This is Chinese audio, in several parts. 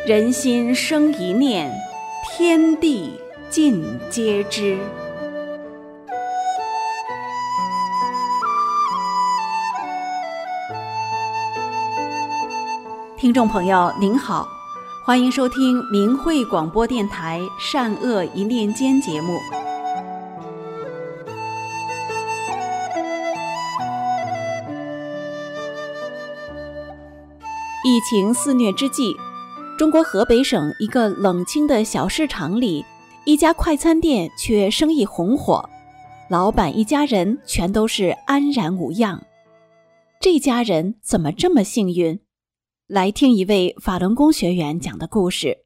人心生一念，天地尽皆知。听众朋友您好，欢迎收听明慧广播电台善恶一念间节目。疫情肆虐之际，中国河北省一个冷清的小市场里，一家快餐店却生意红火，老板一家人全都是安然无恙。这家人怎么这么幸运？来听一位法轮功学员讲的故事。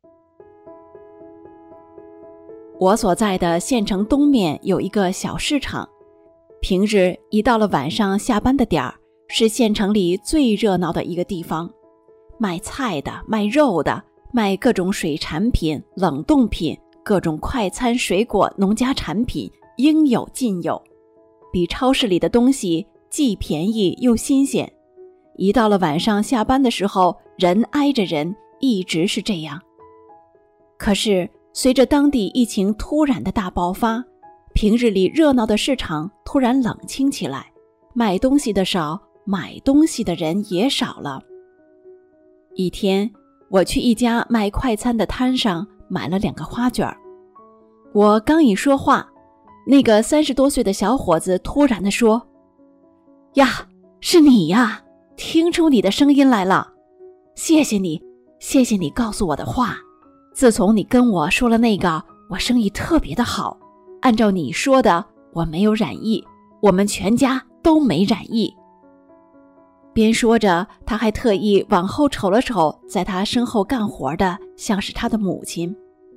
我所在的县城东面有一个小市场，平日一到了晚上下班的点儿，是县城里最热闹的一个地方。卖菜的，卖肉的，卖各种水产品、冷冻品，各种快餐、水果、农家产品，应有尽有，比超市里的东西既便宜又新鲜。一到了晚上下班的时候，人挨着人，一直是这样。可是随着当地疫情突然的大爆发，平日里热闹的市场突然冷清起来，卖东西的少，买东西的人也少了。一天，我去一家卖快餐的摊上买了2个花卷。我刚一说话，那个30多岁的小伙子突然地说：“呀，是你呀，听出你的声音来了，谢谢你告诉我的话。自从你跟我说了那个，我生意特别的好，按照你说的，我没有染疫，我们全家都没染疫。”边说着，他还特意往后瞅了瞅在他身后干活的，像是他的母亲。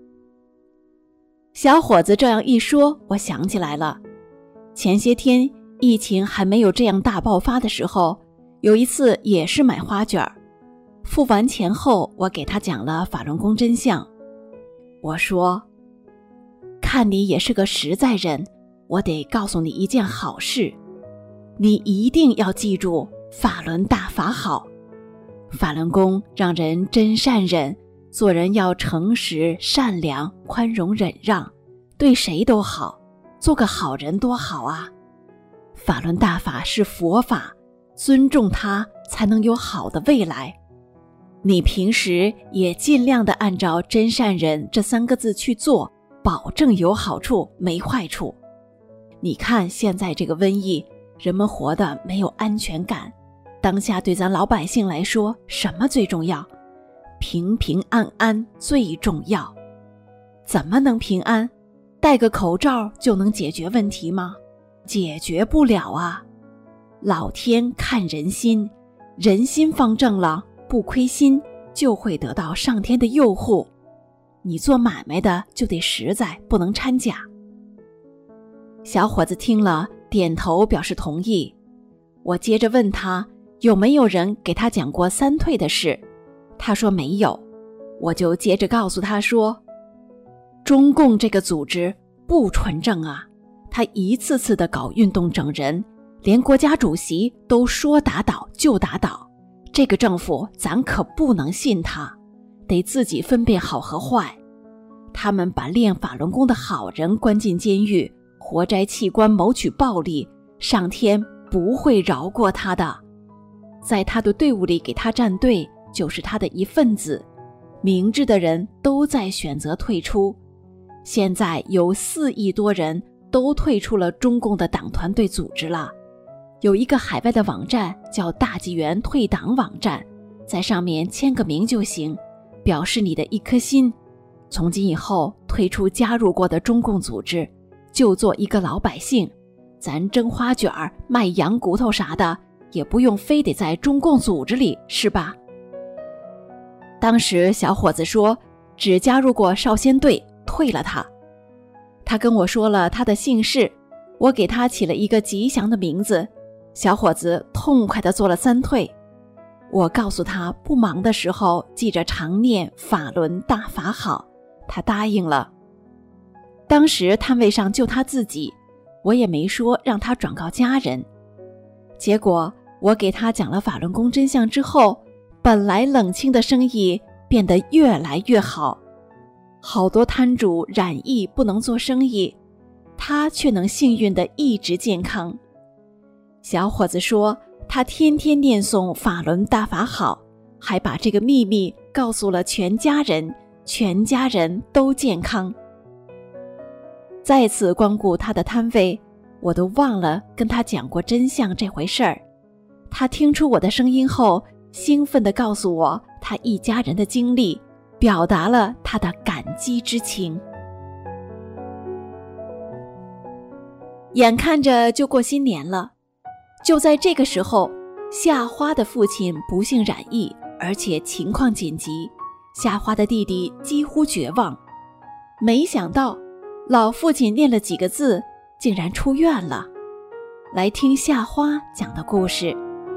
小伙子这样一说，我想起来了，前些天疫情还没有这样大爆发的时候，有一次也是买花卷，付完钱后，我给他讲了法轮功真相。我说：“看你也是个实在人，我得告诉你一件好事，你一定要记住法轮大法好。法轮功让人真善忍，做人要诚实善良宽容忍让，对谁都好，做个好人多好啊。法轮大法是佛法，尊重它才能有好的未来。你平时也尽量的按照真善忍这3个字去做，保证有好处没坏处。你看现在这个瘟疫，人们活得没有安全感，当下对咱老百姓来说，什么最重要？平平安安最重要。怎么能平安？戴个口罩就能解决问题吗？解决不了啊。老天看人心，人心方正了，不亏心，就会得到上天的佑护。你做买卖的就得实在，不能掺假。小伙子听了，点头表示同意。我接着问他有没有人给他讲过3退的事，他说没有。我就接着告诉他说，中共这个组织不纯正啊，他一次次的搞运动整人，连国家主席都说打倒就打倒，这个政府咱可不能信他，得自己分辨好和坏。他们把练法轮功的好人关进监狱，活摘器官谋取暴利，上天不会饶过他的。在他的队伍里给他站队，就是他的一份子。明智的人都在选择退出，现在有4亿多人都退出了中共的党团队组织了。有一个海外的网站叫大纪元退党网站，在上面签个名就行，表示你的一颗心。从今以后退出加入过的中共组织，就做一个老百姓，咱蒸花卷卖羊骨头啥的也不用非得在中共组织里，是吧？当时小伙子说只加入过少先队，退了他。他跟我说了他的姓氏，我给他起了一个吉祥的名字，小伙子痛快地做了3退。我告诉他不忙的时候记着常念法轮大法好，他答应了。当时摊位上就他自己，我也没说让他转告家人。结果我给他讲了法轮功真相之后，本来冷清的生意变得越来越好。好多摊主染疫不能做生意，他却能幸运地一直健康。小伙子说他天天念诵法轮大法好，还把这个秘密告诉了全家人，全家人都健康。再次光顾他的摊位，我都忘了跟他讲过真相这回事儿。他听出我的声音后，兴奋地告诉我他一家人的经历，表达了他的感激之情。眼看着就过新年了，就在这个时候，夏花的父亲不幸染疫，而且情况紧急，夏花的弟弟几乎绝望。没想到老父亲念了几个字，竟然出院了。来听夏花讲的故事。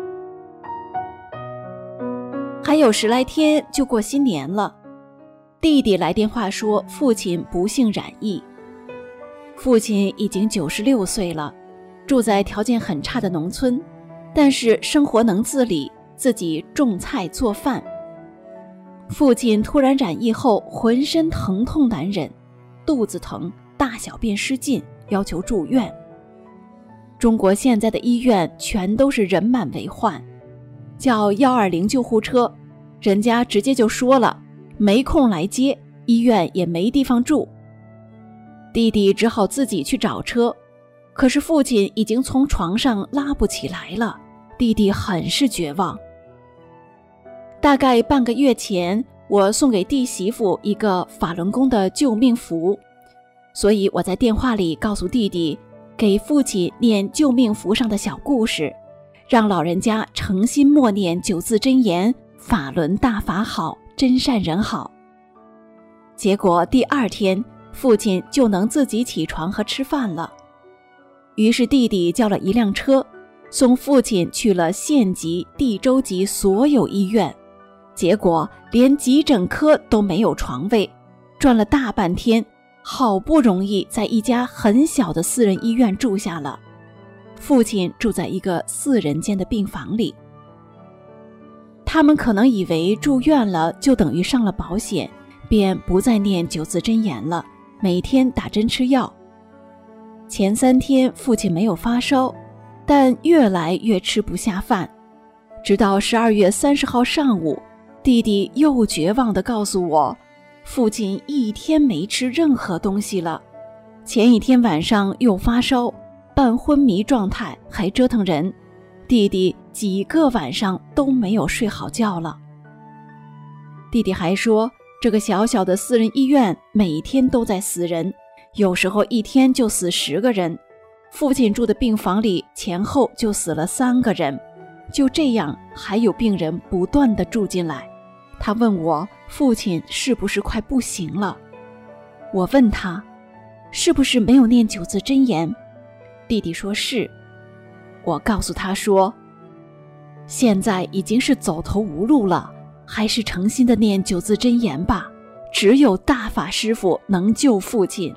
还有10来天就过新年了，弟弟来电话说父亲不幸染疫。父亲已经96岁了，住在条件很差的农村，但是生活能自理，自己种菜做饭。父亲突然染疫后，浑身疼痛难忍，肚子疼，大小便失禁，要求住院。中国现在的医院全都是人满为患，叫120救护车，人家直接就说了没空来接，医院也没地方住。弟弟只好自己去找车，可是父亲已经从床上拉不起来了，弟弟很是绝望。大概半个月前，我送给弟媳妇一个法轮功的救命符，所以我在电话里告诉弟弟，给父亲念救命符上的小故事，让老人家诚心默念9字真言：法轮大法好，真善人好。结果第2天，父亲就能自己起床和吃饭了。于是弟弟叫了一辆车，送父亲去了县级、地州级所有医院，结果连急诊科都没有床位，转了大半天，好不容易在一家很小的私人医院住下了。父亲住在一个4人间的病房里。他们可能以为住院了就等于上了保险，便不再念9字真言了，每天打针吃药。前3天父亲没有发烧，但越来越吃不下饭，直到12月30号上午，弟弟又绝望地告诉我，父亲1天没吃任何东西了，前一天晚上又发烧，半昏迷状态，还折腾人，弟弟几个晚上都没有睡好觉了。弟弟还说，这个小小的私人医院每天都在死人，有时候一天就死10个人，父亲住的病房里前后就死了3个人，就这样还有病人不断地住进来。他问我父亲是不是快不行了，我问他是不是没有念9字真言，弟弟说是。我告诉他说，现在已经是走投无路了，还是诚心的念9字真言吧，只有大法师父能救父亲。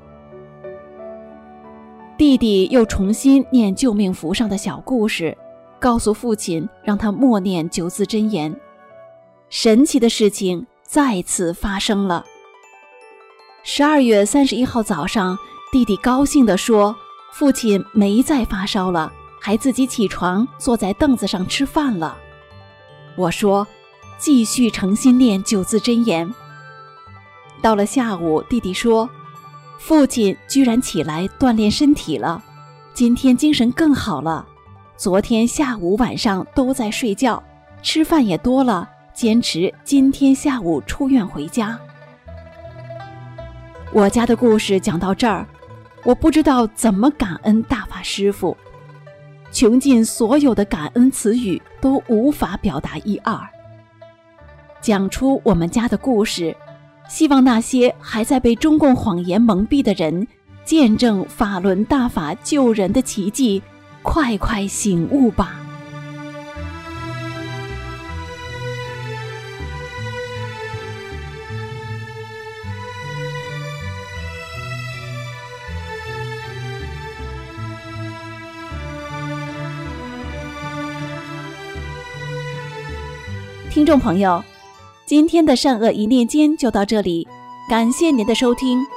弟弟又重新念救命符上的小故事，告诉父亲让他默念9字真言。神奇的事情再次发生了。12月31号早上，弟弟高兴地说，父亲没再发烧了，还自己起床坐在凳子上吃饭了。我说，继续诚心念9字真言。到了下午，弟弟说，父亲居然起来锻炼身体了，今天精神更好了，昨天下午晚上都在睡觉，吃饭也多了，坚持今天下午出院回家。我家的故事讲到这儿，我不知道怎么感恩大法师父，穷尽所有的感恩词语都无法表达一二。讲出我们家的故事，希望那些还在被中共谎言蒙蔽的人，见证法轮大法救人的奇迹，快快醒悟吧。听众朋友， 今天的善恶一念间就到这里，感谢您的收听。